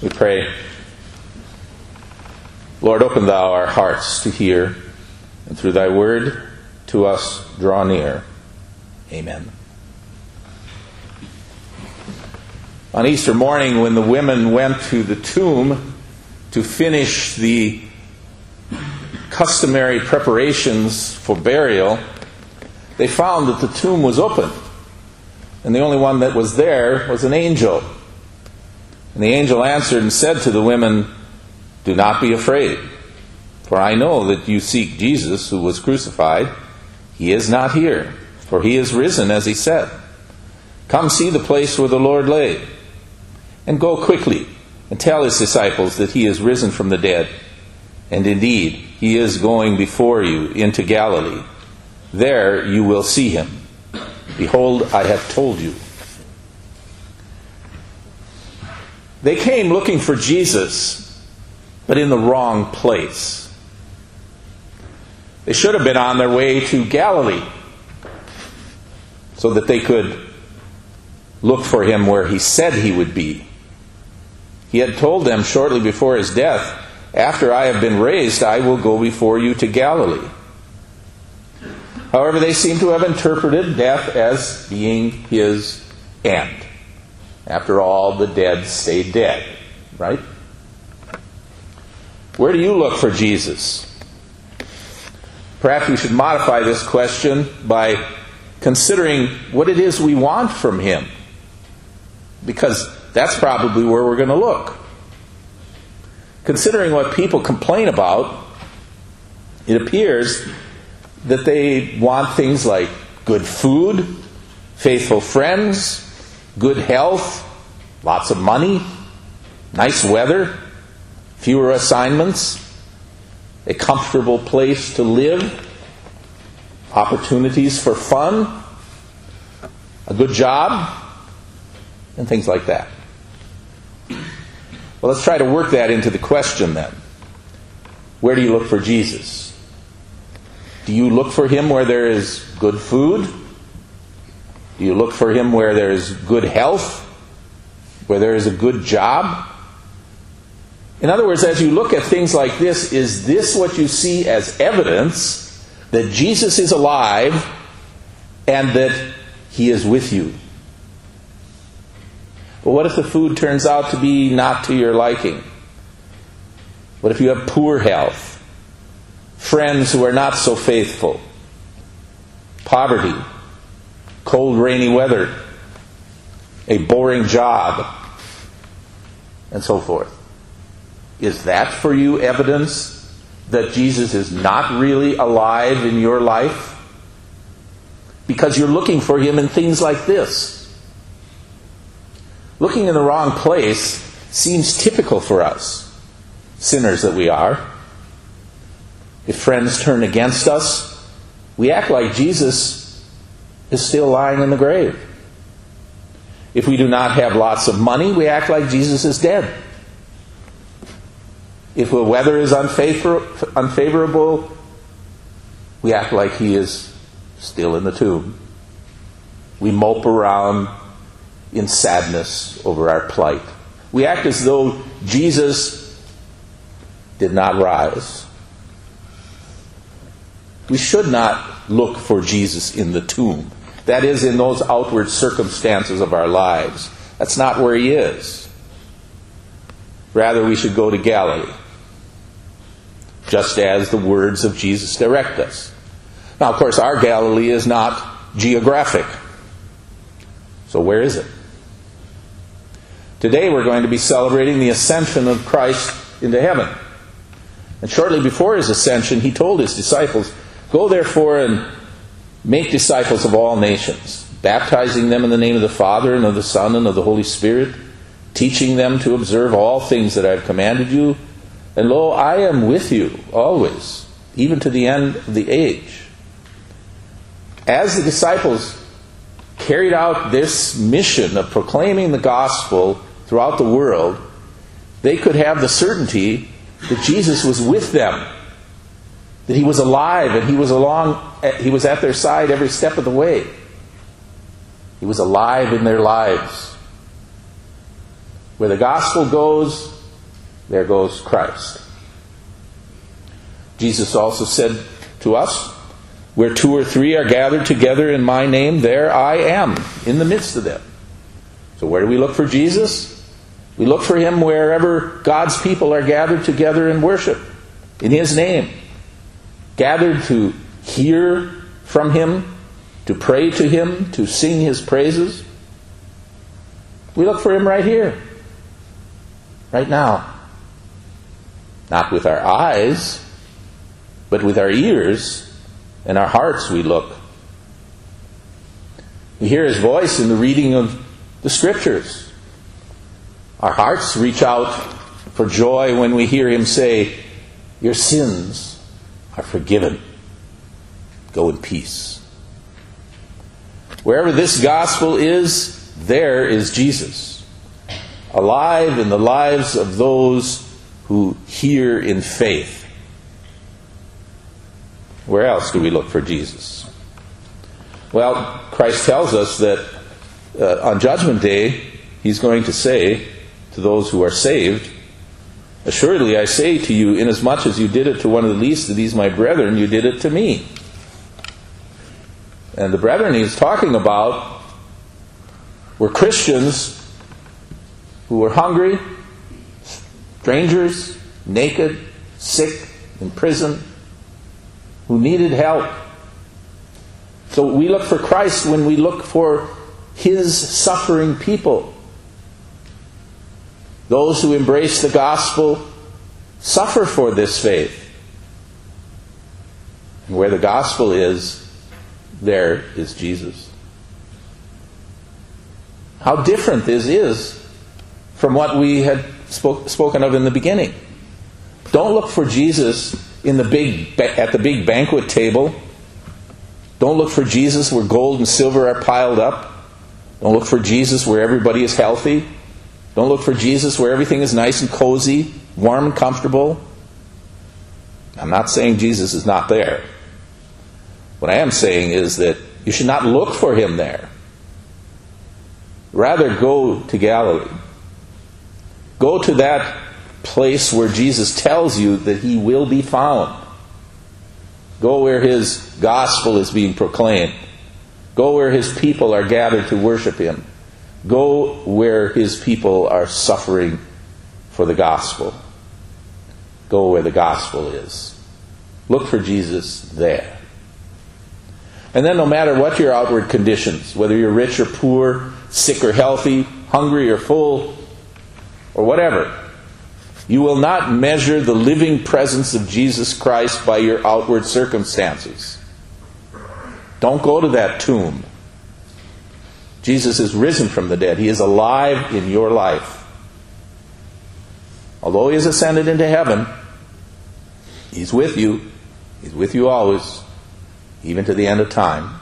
We pray. Lord, open thou our hearts to hear, and through thy word to us draw near. Amen. On Easter morning, when the women went to the tomb to finish the customary preparations for burial, they found that the tomb was open, and the only one that was there was an angel. And the angel answered and said to the women, "Do not be afraid, for I know that you seek Jesus who was crucified. He is not here, for he is risen as he said. Come see the place where the Lord lay, and go quickly and tell his disciples that he is risen from the dead. And indeed, he is going before you into Galilee. There you will see him. Behold, I have told you." They came looking for Jesus, but in the wrong place. They should have been on their way to Galilee, so that they could look for him where he said he would be. He had told them shortly before his death, "After I have been raised, I will go before you to Galilee." However, they seem to have interpreted death as being his end. After all, the dead stay dead, right? Where do you look for Jesus? Perhaps we should modify this question by considering what it is we want from him, because that's probably where we're going to look. Considering what people complain about, it appears that they want things like good food, faithful friends, good health, lots of money, nice weather, fewer assignments, a comfortable place to live, opportunities for fun, a good job, and things like that. Well, let's try to work that into the question then. Where do you look for Jesus? Do you look for him where there is good food? Do you look for him where there is good health? Where there is a good job? In other words, as you look at things like this, is this what you see as evidence that Jesus is alive and that he is with you? But what if the food turns out to be not to your liking? What if you have poor health? Friends who are not so faithful? Poverty? Cold, rainy weather? A boring job? And so forth. Is that for you evidence that Jesus is not really alive in your life? Because you're looking for him in things like this. Looking in the wrong place seems typical for us, sinners that we are. If friends turn against us, we act like Jesus is still lying in the grave. If we do not have lots of money, we act like Jesus is dead. If the weather is unfavorable, we act like he is still in the tomb. We mope around in sadness over our plight. We act as though Jesus did not rise. We should not look for Jesus in the tomb. That is, in those outward circumstances of our lives. That's not where he is. Rather, we should go to Galilee, just as the words of Jesus direct us. Now, of course, our Galilee is not geographic. So where is it? Today we're going to be celebrating the ascension of Christ into heaven. And shortly before his ascension, he told his disciples, "Go therefore and make disciples of all nations, baptizing them in the name of the Father and of the Son and of the Holy Spirit, teaching them to observe all things that I have commanded you. And lo, I am with you always, even to the end of the age." As the disciples carried out this mission of proclaiming the gospel throughout the world, they could have the certainty that Jesus was with them, that he was alive and he was at their side every step of the way. He was alive in their lives. Where the gospel goes, there goes Christ. Jesus also said to us, where 2 or 3 are gathered together in my name, there I am in the midst of them. So where do we look for Jesus? We look for him wherever God's people are gathered together in worship, in his name. Gathered to hear from him, to pray to him, to sing his praises. We look for him right here, right now. Not with our eyes, but with our ears and our hearts we look. We hear his voice in the reading of the Scriptures. Our hearts reach out for joy when we hear him say, your sins are forgiven. Go in peace. Wherever this gospel is, there is Jesus, alive in the lives of those who hear in faith. Where else do we look for Jesus? Well, Christ tells us that on Judgment Day, he's going to say to those who are saved, assuredly I say to you, inasmuch as you did it to one of the least of these my brethren, you did it to me. And the brethren he's talking about were Christians who were hungry, strangers, naked, sick, in prison, who needed help. So we look for Christ when we look for his suffering people. Those who embrace the gospel suffer for this faith. And where the gospel is, there is Jesus. How different this is from what we had spoken of in the beginning. Don't look for Jesus at the big banquet table. Don't look for Jesus where gold and silver are piled up. Don't look for Jesus where everybody is healthy. Don't look for Jesus where everything is nice and cozy, warm and comfortable. I'm not saying Jesus is not there. What I am saying is that you should not look for him there. Rather, go to Galilee. Go to that place where Jesus tells you that he will be found. Go where his gospel is being proclaimed. Go where his people are gathered to worship him. Go where his people are suffering for the gospel. Go where the gospel is. Look for Jesus there. And then no matter what your outward conditions, whether you're rich or poor, sick or healthy, hungry or full, or whatever, you will not measure the living presence of Jesus Christ by your outward circumstances. Don't go to that tomb. Jesus is risen from the dead. He is alive in your life. Although he has ascended into heaven, he's with you. He's with you always, even to the end of time.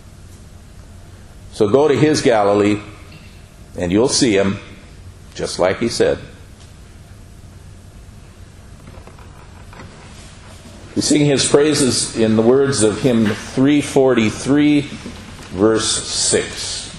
So go to his Galilee, and you'll see him, just like he said. We sing his praises in the words of hymn 343, verse 6.